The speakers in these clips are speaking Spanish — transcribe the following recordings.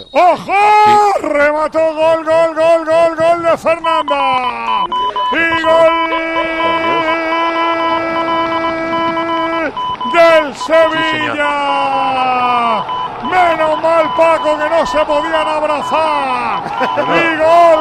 ¡Ojo! Sí. Remató, gol de Fernando. Y gol del Sevilla. Sí, menos mal, Paco, que no se podían abrazar. Y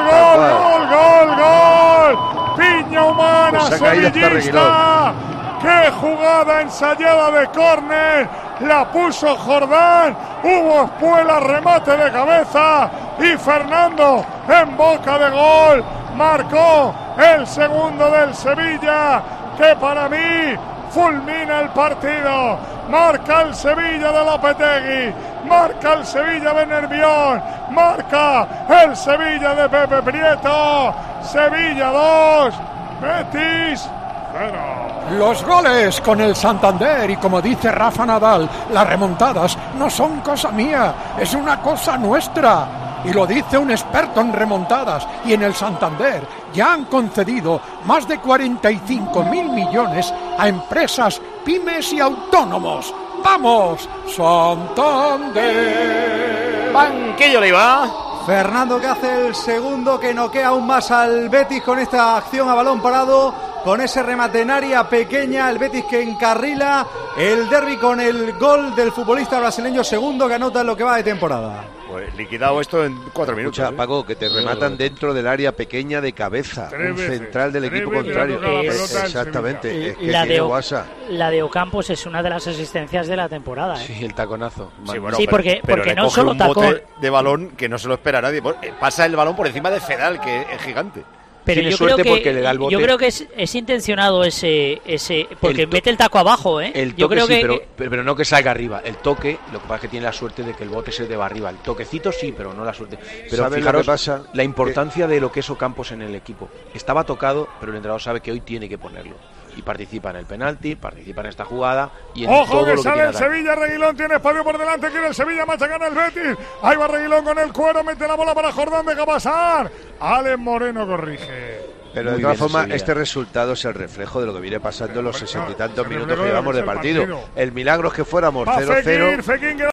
gol. Piña humana, pues sevillista. ¡Qué jugada ensayada de córner! La puso Jordán, hubo espuela, remate de cabeza y Fernando en boca de gol marcó el segundo del Sevilla, que para mí fulmina el partido. Marca el Sevilla de Lopetegui, marca el Sevilla de Nervión, marca el Sevilla de Pepe Prieto. Sevilla 2, Betis 0. Los goles con el Santander, y como dice Rafa Nadal, las remontadas no son cosa mía, es una cosa nuestra. Y lo dice un experto en remontadas. Y en el Santander ya han concedido más de 45.000 millones a empresas, pymes y autónomos. ¡Vamos, Santander! Banquillo le va. Fernando, que hace el segundo, que noquea aún más al Betis con esta acción a balón parado, con ese remate en área pequeña. El Betis que encarrila el derbi con el gol del futbolista brasileño, segundo que anota en lo que va de temporada. Pues liquidado esto en 4 minutos. Escucha, Paco, que te rematan dentro del área pequeña de cabeza, un central del equipo contrario. Exactamente, es que tiene guasa. La de Ocampos es una de las asistencias de la temporada, ¿eh? Sí, el taconazo. Sí, bueno, sí, porque no solo un bote de balón que no se lo espera nadie. Pasa el balón por encima de Fedal, que es gigante. Pero yo creo, porque le da el bote. Yo creo que es intencionado ese porque mete el taco abajo, ¿eh? El toque yo creo sí, que pero no que salga arriba. El toque, lo que pasa es que tiene la suerte de que el bote se deba arriba. El toquecito sí, pero no la suerte. Pero fijaros pasa? La importancia de lo que es Ocampos en el equipo. Estaba tocado, pero el entrenador sabe que hoy tiene que ponerlo. Y participa en el penalti, participa en esta jugada y en ¡ojo, todo que lo que sale tiene el Sevilla! Reguilón tiene espacio por delante, quiere el Sevilla, machacana el Betis. Ahí va Reguilón con el cuero, mete la bola para Jordán, deja pasar. Alex Moreno corrige. Pero de todas formas, este resultado es el reflejo de lo que viene pasando en los 60 y tantos minutos que llevamos de partido. El milagro es que fuéramos 0-0.